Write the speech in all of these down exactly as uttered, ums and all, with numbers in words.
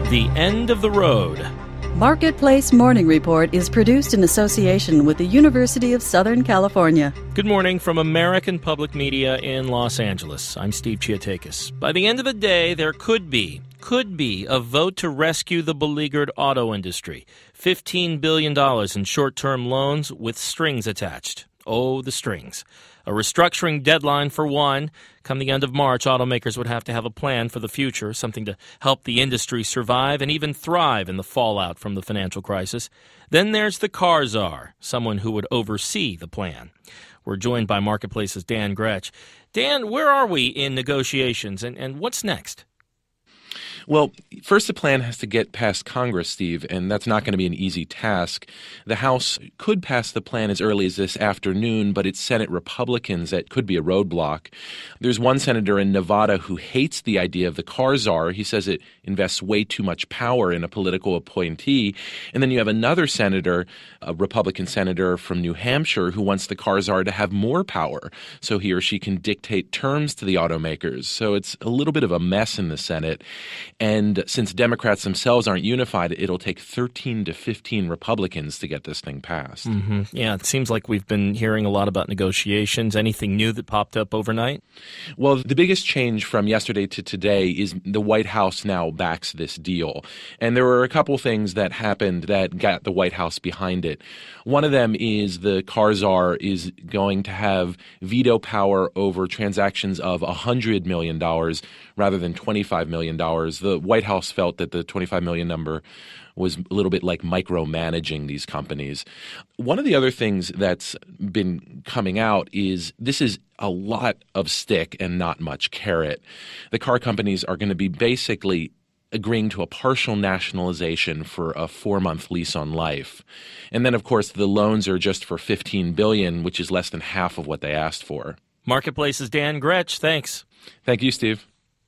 The End of the Road. Marketplace Morning Report is produced in association with the University of Southern California. Good morning from American Public Media in Los Angeles. I'm Steve Chiatakis. By the end of the day, there could be, could be a vote to rescue the beleaguered auto industry. fifteen billion dollars in short-term loans with strings attached. Oh, the strings. A restructuring deadline for one. Come the end of March, automakers would have to have a plan for the future, something to help the industry survive and even thrive in the fallout from the financial crisis. Then there's the car czar, someone who would oversee the plan. We're joined by Marketplace's Dan Gretsch. Dan, where are we in negotiations, and, and what's next? Well, first the plan has to get past Congress, Steve, and that's not going to be an easy task. The House could pass the plan as early as this afternoon, but it's Senate Republicans that could be a roadblock. There's one senator in Nevada who hates the idea of the car czar. He says it invests way too much power in a political appointee. And then you have another senator, a Republican senator from New Hampshire, who wants the car czar to have more power so he or she can dictate terms to the automakers. So it's a little bit of a mess in the Senate. And since Democrats themselves aren't unified, it'll take thirteen to fifteen Republicans to get this thing passed. Mm-hmm. Yeah, it seems like we've been hearing a lot about negotiations. Anything new that popped up overnight? Well, the biggest change from yesterday to today is the White House now backs this deal. And there were a couple things that happened that got the White House behind it. One of them is the car czar is going to have veto power over transactions of one hundred million dollars rather than twenty-five million dollars. The White House felt that the twenty-five million dollars number was a little bit like micromanaging these companies. One of the other things that's been coming out is this is a lot of stick and not much carrot. The car companies are going to be basically agreeing to a partial nationalization for a four-month lease on life. And then, of course, the loans are just for fifteen billion dollars, which is less than half of what they asked for. Marketplace's Dan Gretsch, thanks. Thank you, Steve.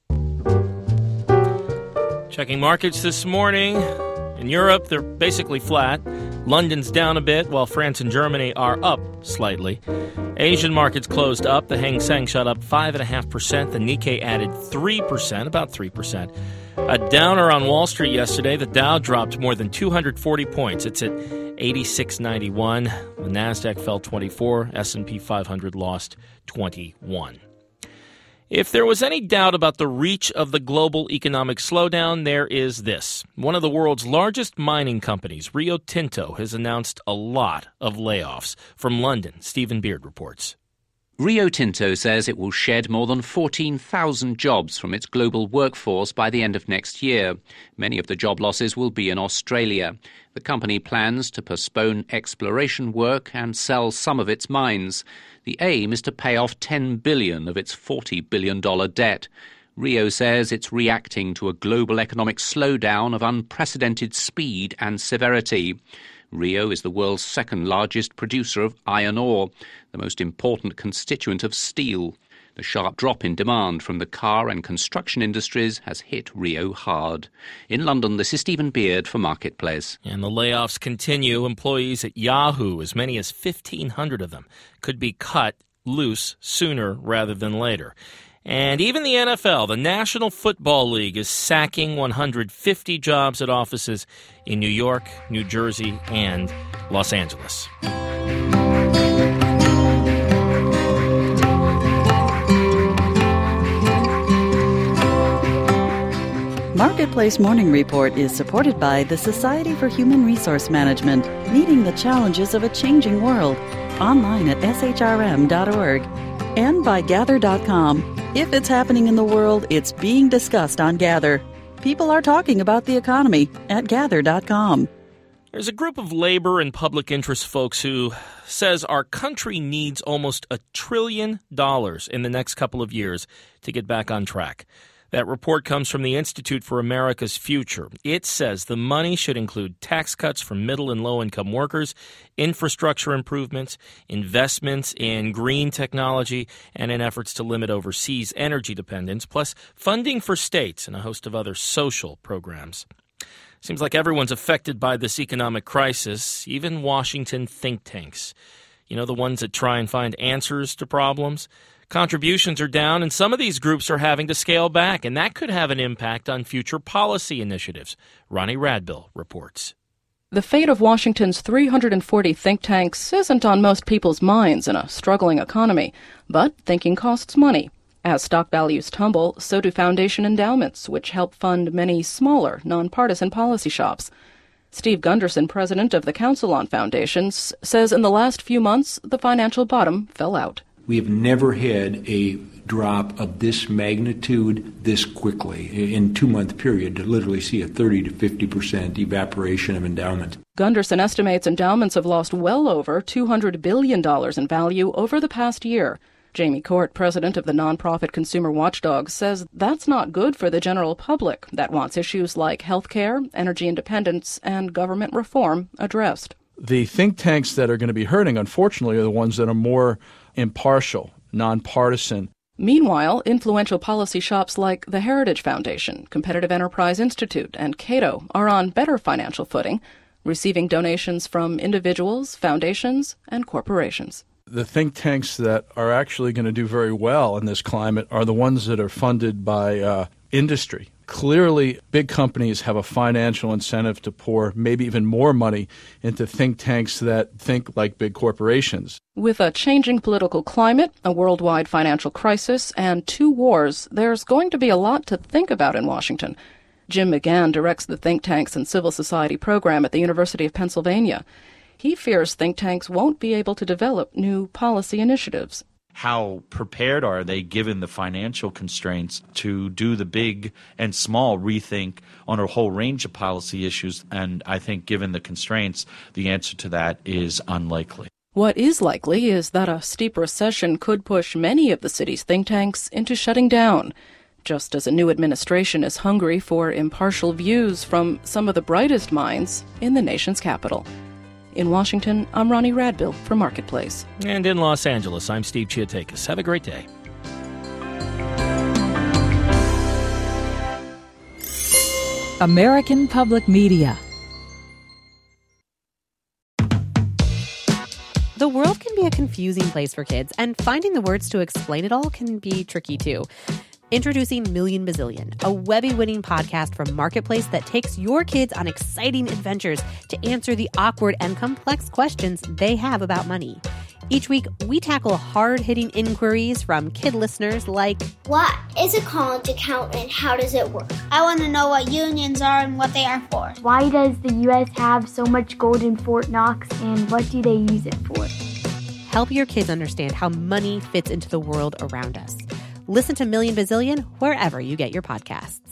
Checking markets this morning. In Europe, they're basically flat. London's down a bit, while France and Germany are up slightly. Asian markets closed up. The Hang Seng shot up five point five percent. The Nikkei added three percent, about three percent. A downer on Wall Street yesterday. The Dow dropped more than two hundred forty points. It's at eighty-six ninety-one. The Nasdaq fell twenty-four. S and P five hundred lost twenty-one. If there was any doubt about the reach of the global economic slowdown, there is this. One of the world's largest mining companies, Rio Tinto, has announced a lot of layoffs. From London, Stephen Beard reports. Rio Tinto says it will shed more than fourteen thousand jobs from its global workforce by the end of next year. Many of the job losses will be in Australia. The company plans to postpone exploration work and sell some of its mines. The aim is to pay off ten billion dollars of its forty billion dollars debt. Rio says it's reacting to a global economic slowdown of unprecedented speed and severity. Rio is the world's second largest producer of iron ore, the most important constituent of steel. The sharp drop in demand from the car and construction industries has hit Rio hard. In London, this is Stephen Beard for Marketplace. And the layoffs continue. Employees at Yahoo, as many as fifteen hundred of them, could be cut loose sooner rather than later. And even the N F L, the National Football League, is sacking one hundred fifty jobs at offices in New York, New Jersey, and Los Angeles. Marketplace Morning Report is supported by the Society for Human Resource Management, meeting the challenges of a changing world, online at s h r m dot org, and by Gather dot com. If it's happening in the world, it's being discussed on Gather. People are talking about the economy at Gather dot com. There's a group of labor and public interest folks who says our country needs almost a trillion dollars in the next couple of years to get back on track. That report comes from the Institute for America's Future. It says the money should include tax cuts for middle and low-income workers, infrastructure improvements, investments in green technology, and in efforts to limit overseas energy dependence, plus funding for states and a host of other social programs. Seems like everyone's affected by this economic crisis, even Washington think tanks. You know, the ones that try and find answers to problems? Contributions are down, and some of these groups are having to scale back, and that could have an impact on future policy initiatives. Ronnie Radbill reports. The fate of Washington's three hundred forty think tanks isn't on most people's minds in a struggling economy, but thinking costs money. As stock values tumble, so do foundation endowments, which help fund many smaller, nonpartisan policy shops. Steve Gunderson, president of the Council on Foundations, says in the last few months, the financial bottom fell out. We have never had a drop of this magnitude this quickly in a two-month period to literally see a thirty to fifty percent evaporation of endowment. Gunderson estimates endowments have lost well over two hundred billion dollars in value over the past year. Jamie Court, president of the nonprofit Consumer Watchdog, says that's not good for the general public that wants issues like health care, energy independence, and government reform addressed. The think tanks that are going to be hurting, unfortunately, are the ones that are more impartial, nonpartisan. Meanwhile, influential policy shops like the Heritage Foundation, Competitive Enterprise Institute, and Cato are on better financial footing, receiving donations from individuals, foundations, and corporations. The think tanks that are actually going to do very well in this climate are the ones that are funded by uh, industry. Clearly, big companies have a financial incentive to pour maybe even more money into think tanks that think like big corporations. With a changing political climate, a worldwide financial crisis, and two wars, there's going to be a lot to think about in Washington. Jim McGann directs the Think Tanks and Civil Society program at the University of Pennsylvania. He fears think tanks won't be able to develop new policy initiatives. How prepared are they, given the financial constraints, to do the big and small rethink on a whole range of policy issues? And I think given the constraints, the answer to that is unlikely. What is likely is that a steep recession could push many of the city's think tanks into shutting down, just as a new administration is hungry for impartial views from some of the brightest minds in the nation's capital. In Washington, I'm Ronnie Radbill for Marketplace. And in Los Angeles, I'm Steve Chiatakis. Have a great day. American Public Media. The world can be a confusing place for kids, and finding the words to explain it all can be tricky too. Introducing Million Bazillion, a Webby-winning podcast from Marketplace that takes your kids on exciting adventures to answer the awkward and complex questions they have about money. Each week, we tackle hard-hitting inquiries from kid listeners like, what is a college account and how does it work? I want to know what unions are and what they are for. Why does the U S have so much gold in Fort Knox, and what do they use it for? Help your kids understand how money fits into the world around us. Listen to Million Bazillion wherever you get your podcasts.